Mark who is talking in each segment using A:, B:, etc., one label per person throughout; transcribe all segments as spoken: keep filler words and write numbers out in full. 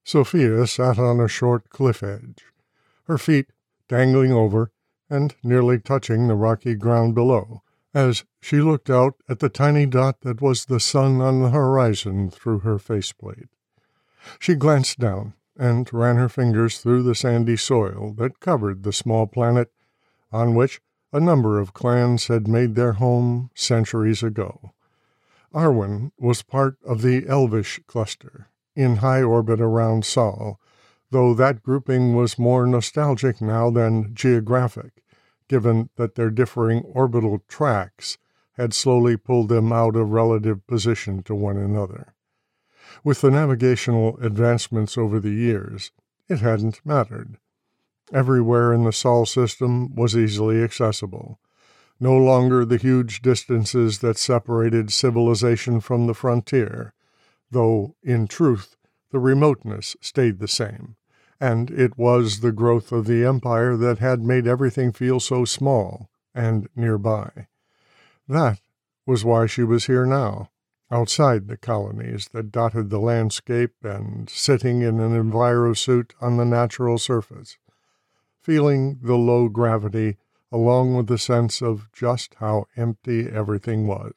A: Sophia sat on a short cliff edge, her feet dangling over and nearly touching the rocky ground below, as she looked out at the tiny dot that was the sun on the horizon through her faceplate. She glanced down and ran her fingers through the sandy soil that covered the small planet on which a number of clans had made their home centuries ago. Arwen was part of the Elvish cluster, in high orbit around Sol, though that grouping was more nostalgic now than geographic, given that their differing orbital tracks had slowly pulled them out of relative position to one another. With the navigational advancements over the years, it hadn't mattered. Everywhere in the Sol system was easily accessible. No longer the huge distances that separated civilization from the frontier, though, in truth, the remoteness stayed the same, and it was the growth of the empire that had made everything feel so small and nearby. That was why she was here now, outside the colonies that dotted the landscape and sitting in an envirosuit on the natural surface, feeling the low gravity along with the sense of just how empty everything was.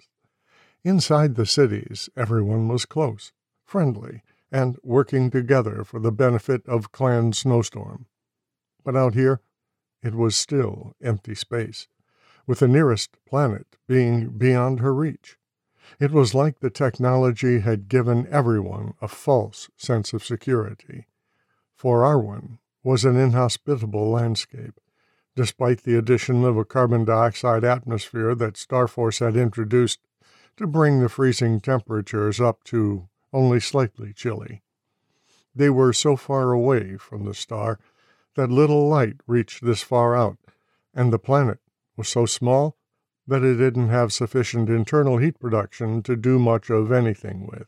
A: Inside the cities, everyone was close, friendly, and working together for the benefit of Clan Snowstorm. But out here, it was still empty space, with the nearest planet being beyond her reach. It was like the technology had given everyone a false sense of security. For Arwen was an inhospitable landscape, despite the addition of a carbon dioxide atmosphere that Starforce had introduced to bring the freezing temperatures up to only slightly chilly. They were so far away from the star that little light reached this far out, and the planet was so small that it didn't have sufficient internal heat production to do much of anything with.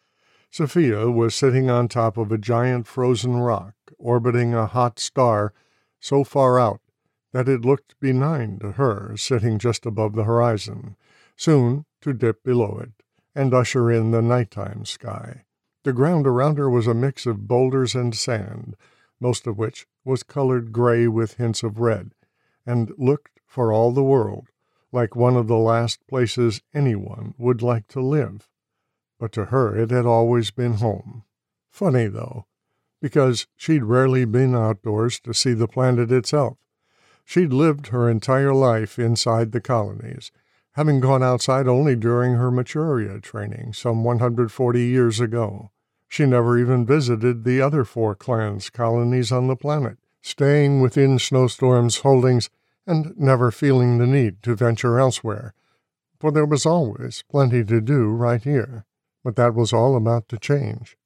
A: Sophia was sitting on top of a giant frozen rock, orbiting a hot star so far out that it looked benign to her, sitting just above the horizon, soon to dip below it and usher in the nighttime sky. The ground around her was a mix of boulders and sand, most of which was colored gray with hints of red, and looked, for all the world, like one of the last places anyone would like to live. But to her it had always been home. Funny, though, because she'd rarely been outdoors to see the planet itself. She'd lived her entire life inside the colonies, having gone outside only during her Maturia training some one hundred forty years ago. She never even visited the other four clans' colonies on the planet, staying within Snowstorm's holdings and never feeling the need to venture elsewhere, for there was always plenty to do right here. But that was all about to change.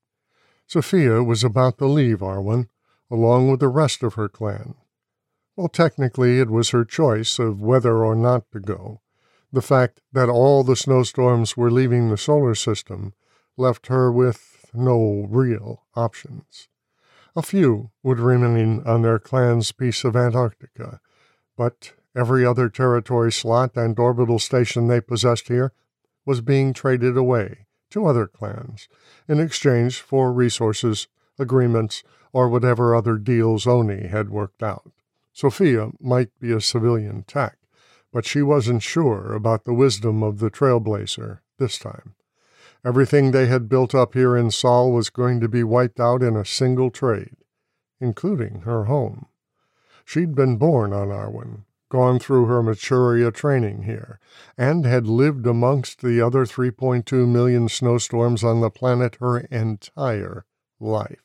A: Sophia was about to leave Arwen, along with the rest of her clan. Well, technically it was her choice of whether or not to go. The fact that all the Snowstorms were leaving the solar system left her with no real options. A few would remain on their clan's piece of Antarctica, but every other territory slot and orbital station they possessed here was being traded away to other clans in exchange for resources, agreements, or whatever other deals Oni had worked out. Sophia might be a civilian tech, but she wasn't sure about the wisdom of the Trailblazer this time. Everything they had built up here in Sol was going to be wiped out in a single trade, including her home. She'd been born on Arwen, gone through her Maturia training here, and had lived amongst the other three point two million snowstorms on the planet her entire life.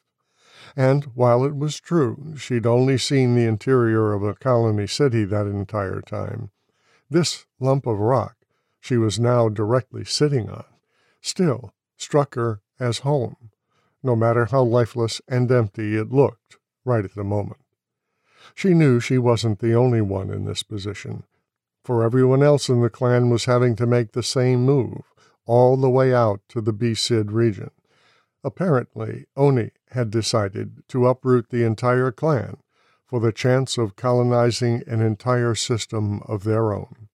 A: And while it was true she'd only seen the interior of a colony city that entire time, this lump of rock she was now directly sitting on still struck her as home, no matter how lifeless and empty it looked right at the moment. She knew she wasn't the only one in this position, for everyone else in the clan was having to make the same move, all the way out to the B-Sid region. Apparently, Oni had decided to uproot the entire clan for the chance of colonizing an entire system of their own.